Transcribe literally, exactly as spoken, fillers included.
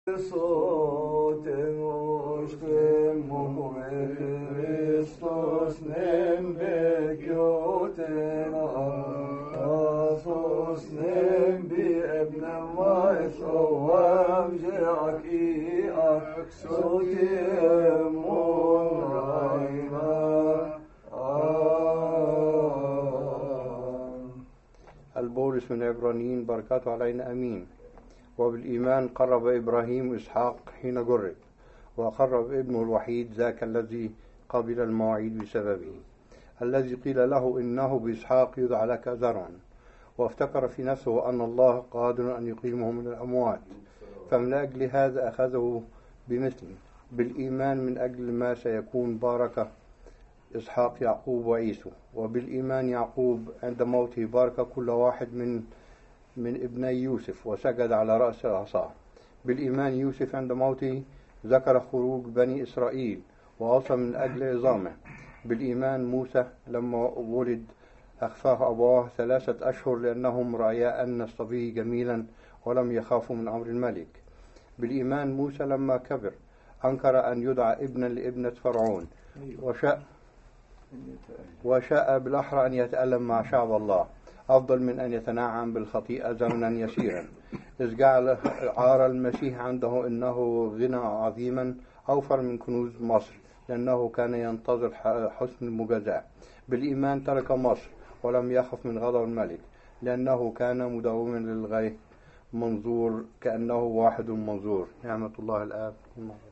Soten mokumet Christos nem bekyoten asos nem bi ebnem mais oam jeaki aksotem monraina. البولس من عبرانيين بركاته علينا أمين. وبالإيمان قرب إبراهيم إسحاق حين جرب، وقرب ابنه الوحيد ذاك الذي قبل المواعيد بسببه، الذي قيل له إنه بإسحاق يدعى لك زرعا، وافتكر في نفسه أن الله قادر أن يقيمه من الأموات، فمن أجل هذا أخذه بمثله بالإيمان من أجل ما سيكون بارك إسحاق يعقوب وعيسو. وبالإيمان يعقوب عند موته بارك كل واحد من من ابني يوسف وسجد على رأس العصا. بالإيمان يوسف عند موته ذكر خروج بني إسرائيل وأوصى من أجل عظامه. بالإيمان موسى لما ولد أخفاه أبواه ثلاثة أشهر لأنهم رأيا أن الصبي جميلا ولم يخافوا من أمر الملك. بالإيمان موسى لما كبر أنكر أن يدعى ابنا لابنة فرعون، وشاء وشاء بالأحرى أن يتألم مع شعب الله أفضل من أن يتنعم بالخطيئة زمنا يسيرا، إذ جعل عار المسيح عنده إنه غنى عظيما أوفر من كنوز مصر، لأنه كان ينتظر حسن المجازاة. بالإيمان ترك مصر ولم يخف من غضب الملك، لأنه كان مداوما للغاية منظور كأنه واحد منظور. نعمة الله الآب.